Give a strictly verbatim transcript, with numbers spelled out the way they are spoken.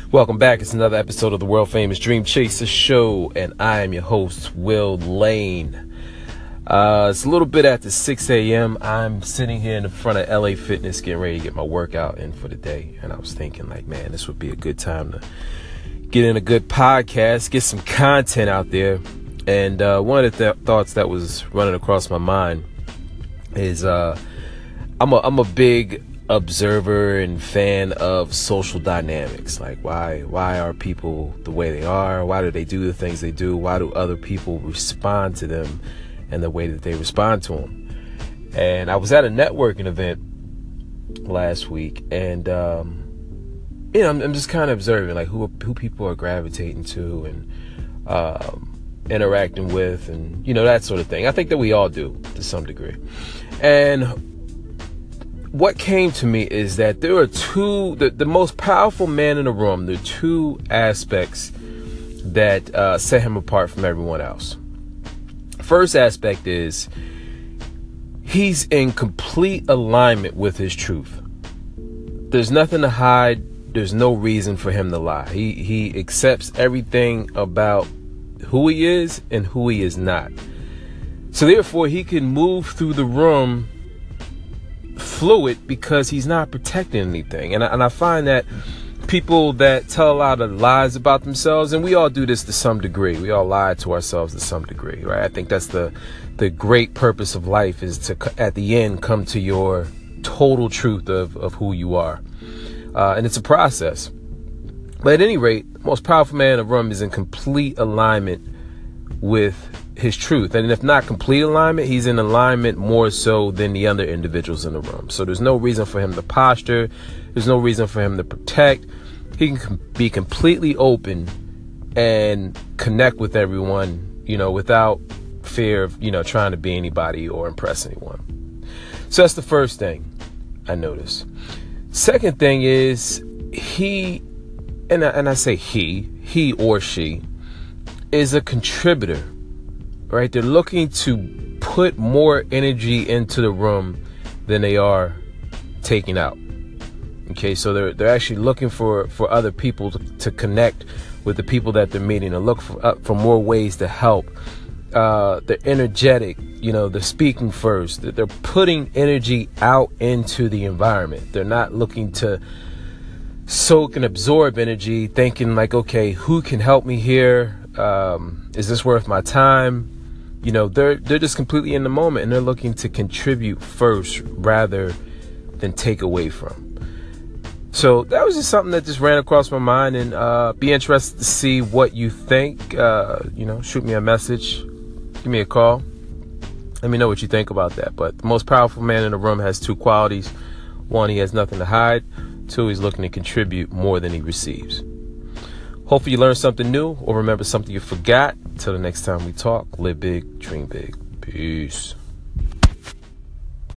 Welcome back. It's another episode of the world famous Dream Chaser Show, and I am your host, Will Lane. Uh, it's a little bit after six a.m. I'm sitting here in the front of L A Fitness getting ready to get my workout in for the day, and I was thinking, like, man, this would be a good time to get in a good podcast, get some content out there. And uh, one of the th- thoughts that was running across my mind is uh, I'm a I'm a big observer and fan of social dynamics. Like, why why are people the way they are? Why do they do the things they do? Why do other people respond to them and the way that they respond to them? And I was at a networking event last week, and um, you know, I'm, I'm just kind of observing like who who people are gravitating to and um, interacting with, and you know, that sort of thing. I think that we all do to some degree. And what came to me is that there are two, the, the most powerful man in the room, there are two aspects that uh, set him apart from everyone else. First aspect is he's in complete alignment with his truth. There's nothing to hide. There's no reason for him to lie. He, he accepts everything about who he is and who he is not. So therefore, he can move through the room fluid because he's not protecting anything. And I, and I find that people that tell a lot of lies about themselves, and we all do this to some degree, we all lie to ourselves to some degree, right? I think that's the the great purpose of life, is to at the end come to your total truth of, of who you are. Uh, and it's a process. But at any rate, the most powerful man in the room is in complete alignment with his truth. And if not complete alignment, he's in alignment more so than the other individuals in the room. So there's no reason for him to posture. There's no reason for him to protect. He can be completely open and connect with everyone, you know, without fear of, you know, trying to be anybody or impress anyone. So that's the first thing I noticed. Second thing is he, and I, and I say he, he or she is a contributor. Right? They're looking to put more energy into the room than they are taking out. Okay, so they're they're actually looking for, for other people to, to connect with the people that they're meeting, and look for uh, for more ways to help. Uh, they're energetic, you know, they're speaking first. They're putting energy out into the environment. They're not looking to soak and absorb energy, thinking like, okay, who can help me here? Um, is this worth my time? You know, they're they're just completely in the moment, and they're looking to contribute first rather than take away from. So that was just something that just ran across my mind, and uh, be interested to see what you think. Uh, you know, shoot me a message, give me a call. Let me know what you think about that. But the most powerful man in the room has two qualities. One, he has nothing to hide. Two, he's looking to contribute more than he receives. Hopefully you learned something new or remember something you forgot. Till the next time we talk, live big, dream big. Peace.